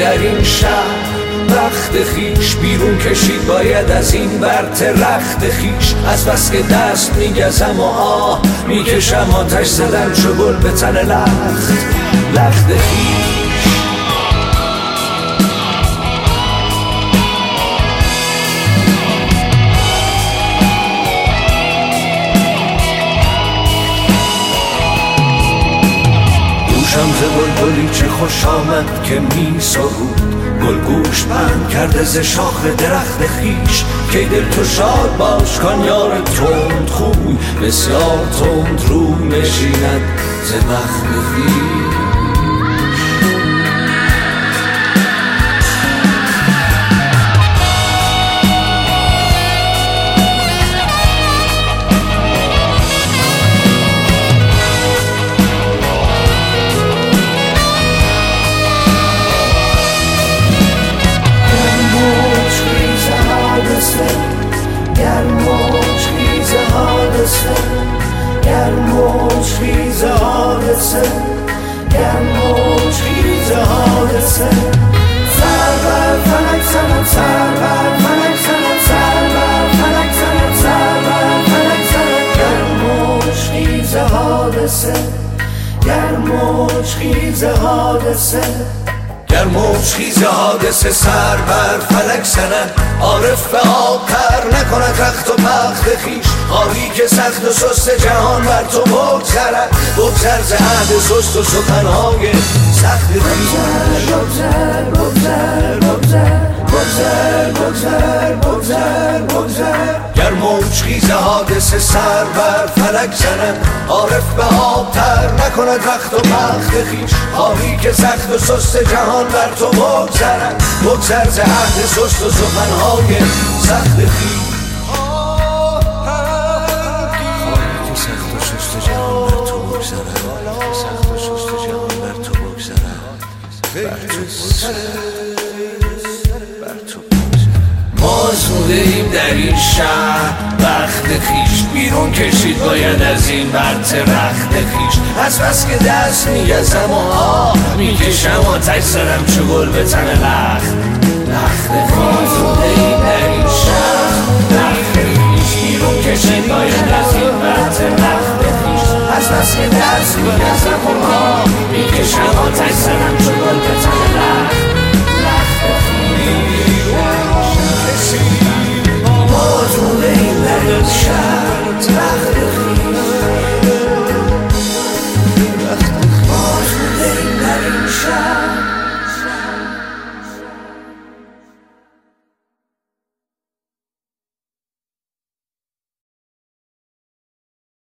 در این شهر وقت خیش بیرون کشید باید از این برت رخت خیش. از بس که دست میگزم و آه میکشم آتش زدم چو گل به تن لخت خیش. دوشم ز بلبلی چه خوش آمد که می سرود، گلگوش بند کرده ز شاخ درخت خیش. که دل تو شاد باش کان یار تند خوی، بسیار تند رو نشیند ز بخت خویش. گرموش خیز حادثه، گرموش خیز حادثه. سر بر فلک زند، سر بر فلک زند، سر بر فلک زند، سر بر فلک زند. گرموش خیز حادثه، گرموش خیز حادثه. گرموش خیز حادثه سر بر فلک زند. عارف به آب تر نکند رخت و بخت خیش. خواهی که سخت و سست جهان بر تو بگذرد، بگذر ز عهد سست و سخنهای سخت خیش. بگذر بگذر بگذر بگذر بگذر بگذر بگذر. گرموش خیز حادثه سر بر فلک زند. عارف به آب تر نکند رخت و بخت خیش. خواهی که سخت و سست جهان بر تو بگذرد، بگذر ز عهد سست و سخنهای سخت خیش. ما زوده‌ایم در این شهر وقت خیش، بیرون کشید باید از این برت رخت خیش. از بس که دست میگزم و آه میکشم آتش زدم چو گل به تن لخت خیش. ما زوده‌ایم در این شهر وقت خیش، بیرون کشید باید از این برت رخت خیش. از بس که دست میگزم و آه میکشم آتش زدم چو گل به تن لخت خیش. موجوده این در این شهر رخت خیش، موجوده این در این شهر